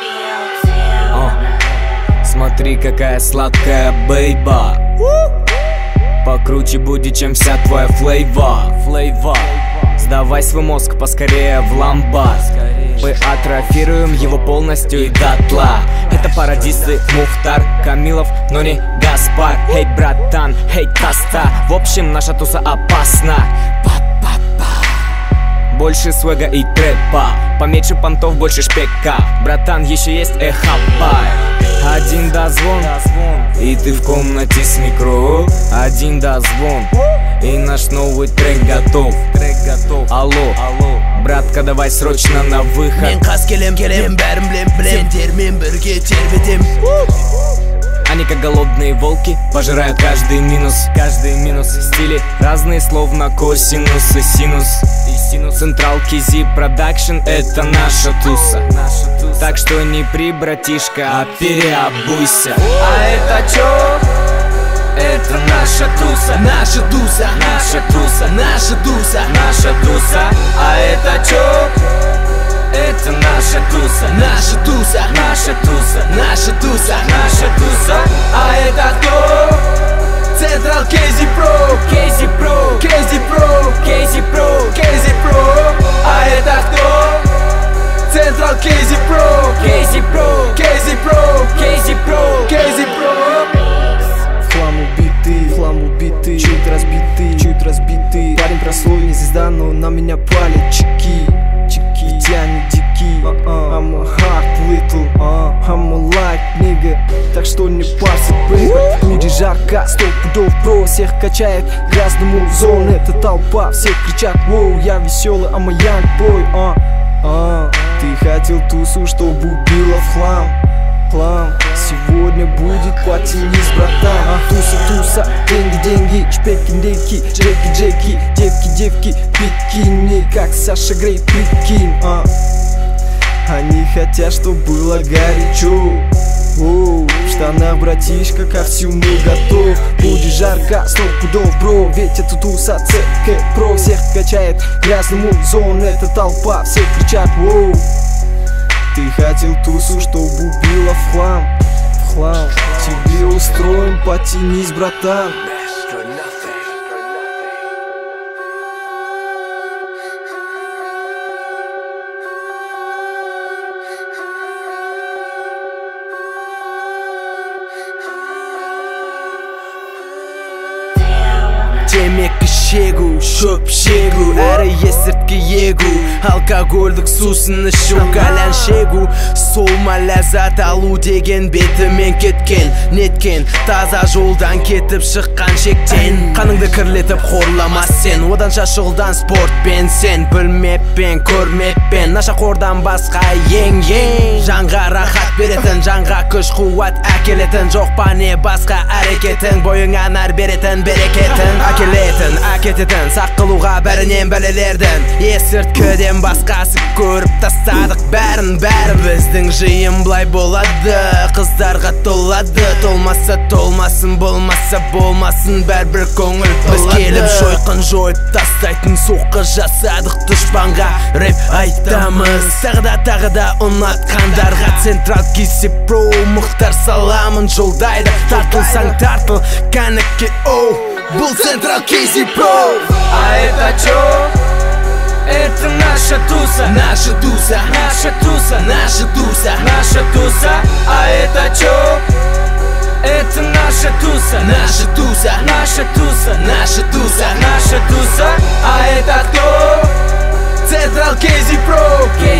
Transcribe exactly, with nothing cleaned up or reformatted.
О, смотри, какая сладкая бейба. Покруче будет, чем вся твоя флейва. Флейва. Сдавай свой мозг поскорее в ломбард. Мы атрофируем его полностью и дотла. Это парадисты Мухтар Камилов, но не Гаспар. Эй, братан, эй, таста. В общем, наша туса опасна. Больше свега и трэпа, поменьше понтов, больше шпека. Братан, еще есть эхопай. Один дозвон, и ты в комнате с микро. Один дозвон, и наш новый трек готов. Трек готов. Алло, алло, братка, давай срочно на выход. Мен қас келем, келем, бәрін білем, білем. Сендермен бірге тербетем. Они как голодные волки пожирают каждый минус. Каждый минус в стиле разные, словно косинус и синус. И синус. Централ Кизи Продакшн — это наша туса. Наша туса. Так что не при, братишка, а переобуйся. А это чё? Это наша туса. Наша туса. Наша туса. Наша туса. Наша туса. А это чё? Это наша туса. Наша туса. Наша туса. Наша туса. Наша туса. А это кто? Централ Кейзи Про. Кейзи Про. Кейзи Про. Кейзи Про. Кейзи Про. А это кто? Централ Кейзи Про. Кейзи Про. Кейзи Про. Кейзи Про. Кейзи Про. В хлам убитый, в хлам убитый, чуть разбитый, чуть разбитый. Парень прослой, не звезда, но на меня палят чеки. Чеки, тянет дики. I'm a hot little, I'm a light nigga. Так что не парься, baby. В мире жарко, сто пудов про. Всех качает грязному зон. Это толпа, все кричат, воу. Я веселый, I'm a young boy, а, а. Ты хотел тусу, чтоб убила в хлам. Хлам. Сегодня будет потянись, братан. а, Туса, туса, деньги, деньги, шпеки-деньги, джеки-джеки, девки-девки, бикини, как Саша Грей, прикинь, а. Они хотят, чтоб было горячо. Оу, в штанах, братишка, ко всему готов. Будет жарко, сто пудов, бро. Ведь это туса, ЦК Про. Всех качает грязному зон. Это толпа, все кричат, воу. Ты хотел тусу, чтоб убила в хлам. В хлам. Тебе устроим, потянись, братан. Темекі шегу, шөп шегу, әрі есірткі егу, алкогольдік сусын ішу, кәлән шегу. Солма ләззат алу деген бетімен кеткен, неткен таза жолдан кетіп шыққан шектен. Қаныңды кірлетіп қорламас сен, одан шашылдан спортпен сен. Білмеппен, көрмеппен, нашақордан басқа ең-ең. Жанға рахат беретін, жанға күш қуат әкелетін. Жоқ па не басқа әрекетін, бойыңа нар беретін берекетін. Әкелетін, әкететін, сақ қылуға бәрінен бәлелердің. Есірткіден басқасы көріп тастадық бәрін, бәрі. Біздің жиын былай болады, қыздарға толады. Толмаса толмасын, болмаса болмасын, бәрбір көңіл толады. Біз келіп жойқын жойып тастайтын соққы жасадық дұшпанға. Рэп айтамыз, тағы да тағы да ұнатқандарға. Централ Кейзи Про, Мұхтар саламын жолдайды. Тартылсаң тартыл, кәнікке оу. Бұл Централ Кейзи Про. А это чё? Это наша туса. Наша туса. Наша туса. Наша туса. Наша туса. А это чё? Это наша туса. Наша туса. Наша туса. Наша туса. Наша туса. А это кто? Централ Кейзи Про.